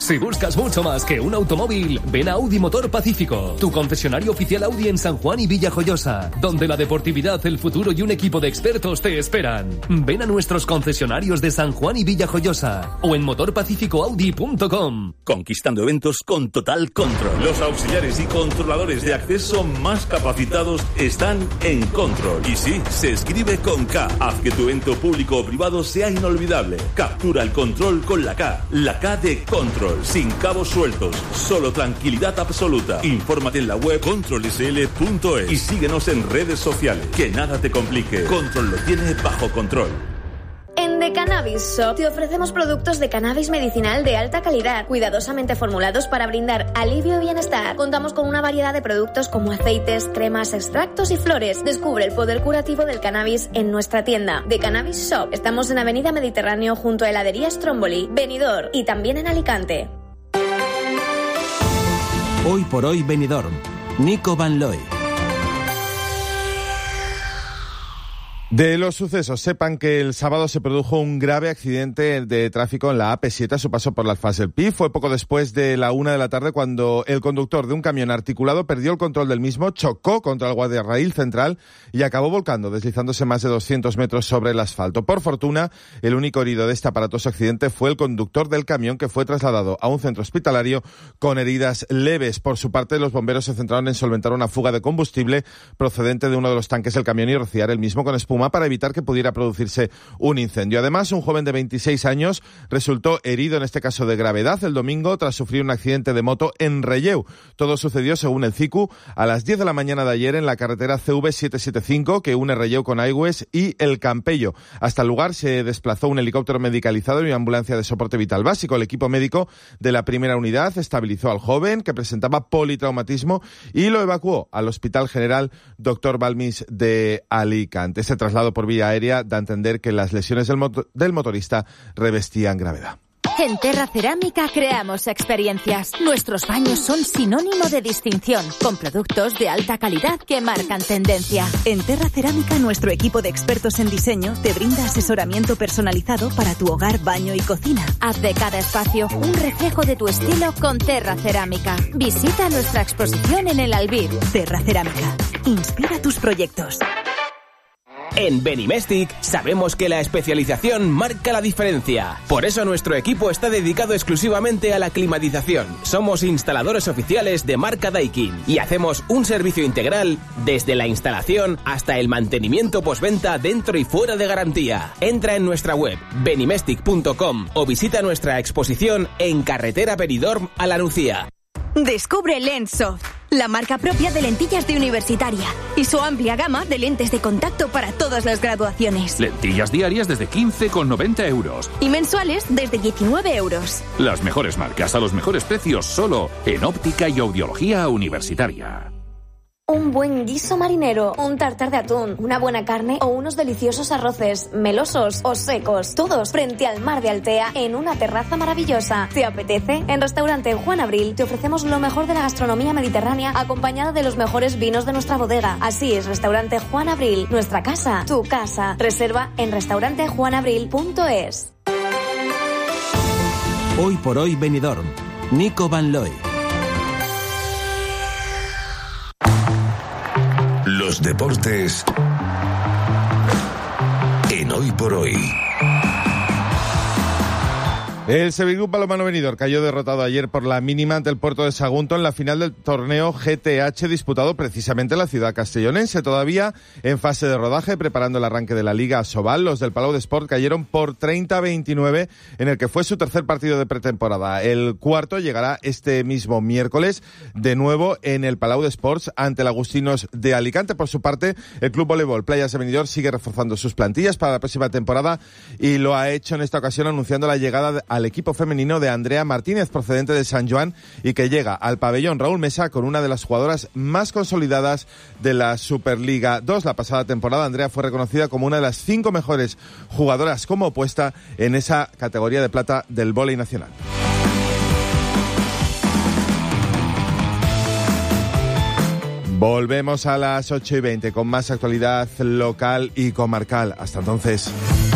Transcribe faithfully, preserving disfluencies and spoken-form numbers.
Si buscas mucho más que un automóvil, ven a Audi Motor Pacífico, tu concesionario oficial Audi en San Juan y Villajoyosa, donde la deportividad, el futuro y un equipo de expertos te esperan. Ven a nuestros concesionarios de San Juan y Villajoyosa o en motor pacífico audi punto com. Conquistando eventos con total control. Los auxiliares y controladores de acceso más capacitados están en Control. Y sí, se escribe con K. Haz que tu evento público o privado sea inolvidable. Captura el control con la K. La K de Control. Sin cabos sueltos, solo tranquilidad absoluta. Infórmate en la web control s l punto es y síguenos en redes sociales. Que nada te complique. Control lo tiene bajo control. En The Cannabis Shop te ofrecemos productos de cannabis medicinal de alta calidad, cuidadosamente formulados para brindar alivio y bienestar. Contamos con una variedad de productos como aceites, cremas, extractos y flores. Descubre el poder curativo del cannabis en nuestra tienda. The Cannabis Shop. Estamos en Avenida Mediterráneo junto a heladería Stromboli, Benidorm y también en Alicante. Hoy por hoy Benidorm. Nico Van Looy. De los sucesos, sepan que el sábado se produjo un grave accidente de tráfico en la A P siete a su paso por las Fases del Pi. Fue poco después de la una de la tarde cuando el conductor de un camión articulado perdió el control del mismo, chocó contra el guardarraíl central y acabó volcando, deslizándose más de doscientos metros sobre el asfalto. Por fortuna, el único herido de este aparatoso accidente fue el conductor del camión, que fue trasladado a un centro hospitalario con heridas leves. Por su parte, los bomberos se centraron en solventar una fuga de combustible procedente de uno de los tanques del camión y rociar el mismo con espuma para evitar que pudiera producirse un incendio. Además, un joven de veintiséis años resultó herido, en este caso de gravedad, el domingo tras sufrir un accidente de moto en Relleu. Todo sucedió, según el C I C U, a las diez de la mañana de ayer en la carretera C V setecientos setenta y cinco que une Relleu con Aigües y El Campello. Hasta el lugar se desplazó un helicóptero medicalizado y una ambulancia de soporte vital básico. El equipo médico de la primera unidad estabilizó al joven, que presentaba politraumatismo, y lo evacuó al Hospital General Doctor Balmis de Alicante. Este traslado por vía aérea da a entender que las lesiones del, moto- del motorista revestían gravedad. En Terra Cerámica creamos experiencias. Nuestros baños son sinónimo de distinción, con productos de alta calidad que marcan tendencia. En Terra Cerámica, nuestro equipo de expertos en diseño te brinda asesoramiento personalizado para tu hogar, baño y cocina. Haz de cada espacio un reflejo de tu estilo con Terra Cerámica. Visita nuestra exposición en el Albir. Terra Cerámica. Inspira tus proyectos. En Benimestic sabemos que la especialización marca la diferencia. Por eso nuestro equipo está dedicado exclusivamente a la climatización. Somos instaladores oficiales de marca Daikin y hacemos un servicio integral desde la instalación hasta el mantenimiento postventa dentro y fuera de garantía. Entra en nuestra web benimestic punto com o visita nuestra exposición en carretera Benidorm a La Nucía. Descubre Lenssoft, la marca propia de lentillas de universitaria y su amplia gama de lentes de contacto para todas las graduaciones. Lentillas diarias desde quince con noventa euros. Y mensuales desde diecinueve euros. Las mejores marcas a los mejores precios solo en óptica y audiología universitaria. Un buen guiso marinero, un tartar de atún, una buena carne o unos deliciosos arroces, melosos o secos, todos frente al mar de Altea en una terraza maravillosa. ¿Te apetece? En Restaurante Juan Abril te ofrecemos lo mejor de la gastronomía mediterránea acompañada de los mejores vinos de nuestra bodega. Así es, Restaurante Juan Abril, nuestra casa, tu casa. Reserva en restaurante juan abril punto es. Hoy por hoy Benidorm. Nico Van Looy. Los deportes en Hoy por Hoy. El Sevilla Club Balonmano Benidorm cayó derrotado ayer por la mínima ante el Puerto de Sagunto en la final del torneo G T H disputado precisamente en la ciudad castellonense. Todavía en fase de rodaje, preparando el arranque de la Liga Asobal, los del Palau de Sport cayeron por treinta a veintinueve en el que fue su tercer partido de pretemporada. El cuarto llegará este mismo miércoles, de nuevo en el Palau de Sports ante el Agustinos de Alicante. Por su parte, el Club Voleibol Playas de Benidorm sigue reforzando sus plantillas para la próxima temporada y lo ha hecho en esta ocasión anunciando la llegada de al equipo femenino de Andrea Martínez, procedente de San Joan, y que llega al pabellón Raúl Mesa con una de las jugadoras más consolidadas de la Superliga dos. La pasada temporada, Andrea fue reconocida como una de las cinco mejores jugadoras como opuesta en esa categoría de plata del vóley nacional. Volvemos a las ocho y veinte con más actualidad local y comarcal. Hasta entonces.